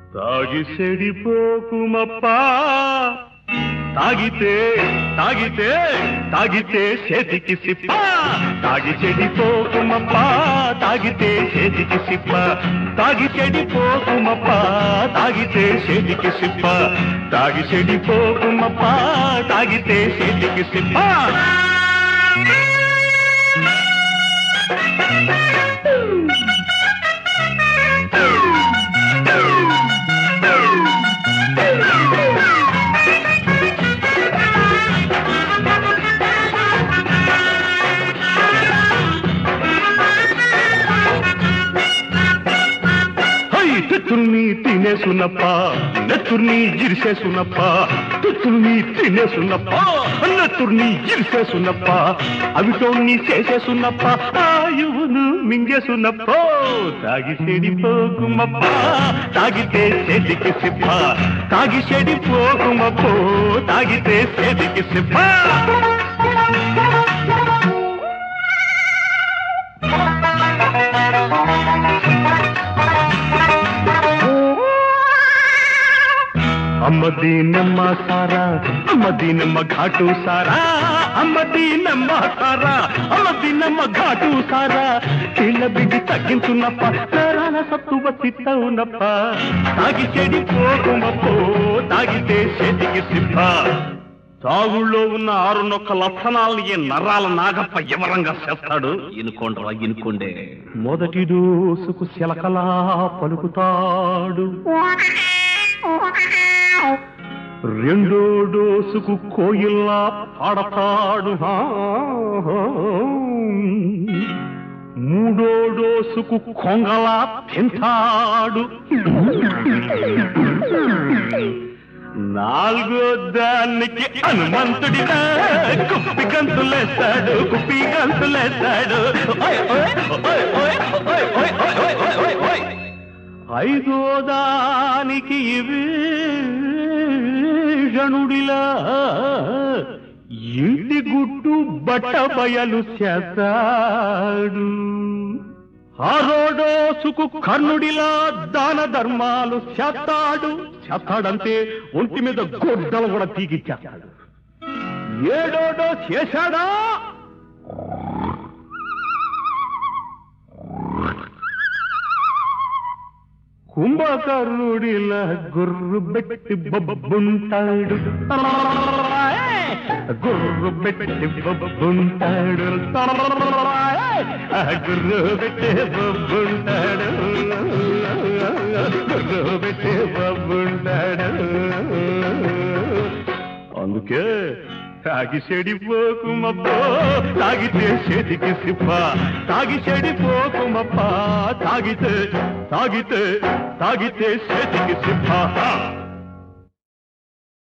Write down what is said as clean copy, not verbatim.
తాగి చెడిపోకుమప్పా తాగితే తాగితే తాగితే చేతికి సిప్ప తాగి చెడిపోకుమప్పా తాగితే చేతికి సిప్ప తాగి చెడిపోకుమప్పా తాగితే చేతికి సిప్ప తాగి చెడిపోకుమప్పా తాగితే చేతికి సిప్ప తుల్ని తినేసునప్ప నెత్తుర్ని జిరిసేసునప్ప తుల్ని తినేసునప్ప నెత్తుర్ని జిరిసేసునప్ప అవిటోన్ని చేసేసునప్ప ఆయువును మింగేసునప్ప తాగి చెడిపోకుమప్ప తాగితే చేతికి సిప్ప తాగి చెడిపోకుమప్పో తాగితే చేతికి సిప్ప అమ్మదీనమ్మ సారా అమ్మదీనమ్మ ఘాటు సారా అమ్మదీనమ్మ సారా అమ్మదీనమ్మ ఘాటు సారా కీళ్ళ బిడ్డి తగ్గించున్నప్ప సారాల సత్తువ తిత్తవునప్ప తాగి చెడిపోకుమప్పో తాగితే చేతికి సిప్ప తాగుళ్ళో ఉన్న 6 నొక్క లక్షణాలని ఈ నర్రాల నాగప్ప ఎవరంగా చేస్తాడు ఇనుకోండ్రా ఇనుకోండే మొదటి దోసుకు శిలకలా పలుకుతాడు రెండో డోసుకు కోయిల్లా పాడతాడు మూడో డోసుకు కొంగలా తింటాడు నాలుగో దానికి హనుమంతుడిగా కుప్పి గంతులేస్తాడు కుప్పి గంతులేస్తాడు ఐదో దానికి వీషణుడిలా ఇంటి గుట్టు బట్ట బయలు చేస్తాడు ఆరో డోసుకు కర్ణుడిలా దాన ధర్మాలు చేస్తాడంటే ఒంటి మీద గొడ్డలు కూడా తీగిచ్చేస్తాడు ఏడో డోస్ చేశాడా కుంభకర్ణుడిలా గుర్రు పెట్టి బొబ్బుంటాడు గుర్రు పెట్టి బొబ్బుంటాడు గుర్రు పెట్టే బొబ్బుంటాడు గుర్రు పెట్టే బొబ్బుంటాడు అందుకే తాగి చెడిపోకుమప్ప తాగితే చేతికి సిప్ప తాగి చెడిపోకుమప్ప తాగితే తాగితే తాగితే చేతికి సిప్ప